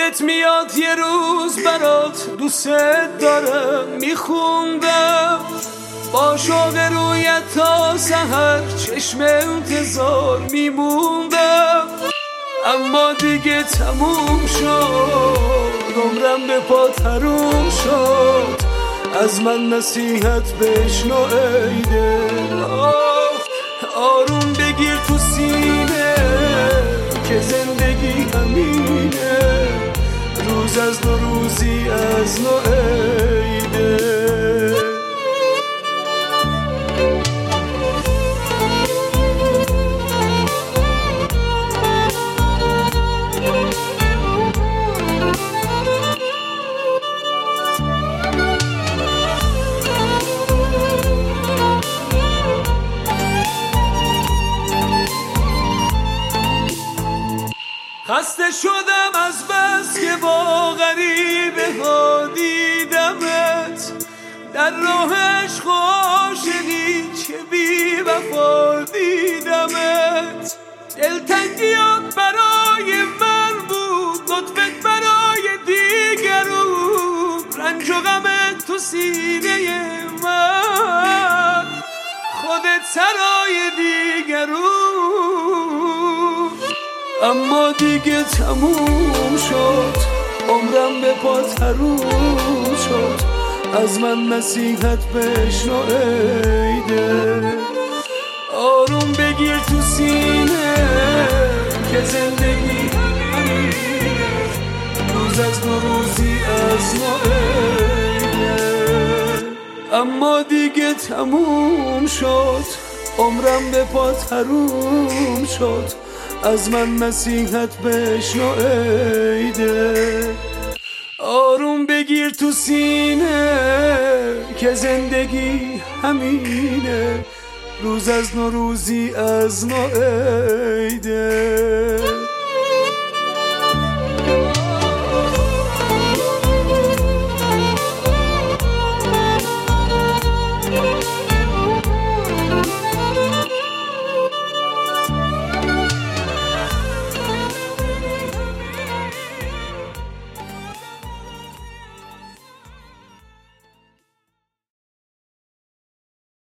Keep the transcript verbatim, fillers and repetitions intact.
یادت میاد یه روز برات دوست دارم میخوندم، با شوق رویت تا سحر چشم انتظار میموندم، اما دیگه تموم شد، عمرم به پات حروم شد، از من نصیحت بشنو ای دل. آروم بگیر تو سینه که زندگی همینه، روز از نو روزی از نو ای دل. خسته شدم از بس که با غریبه ها دیدمت، در راه عشق و عاشقی چه بی وفا دیدمت. دلتنگیات برای من بود، لطفت برای دیگرون، رنج و غمت تو سینه من، خودت سرای دیگرون. اما دیگه تموم شد، عمرم به پات حروم شد، از من نصیحت بشنو ای دل. آروم بگیر تو سینه که زندگی همینه، روز از نو روزی از نو ای دل. اما دیگه تموم شد، عمرم به پات حروم شد، از من نصیحت بشنو ای دل. آروم بگیر تو سینه که زندگی همینه، روز از نو روزی از نو ای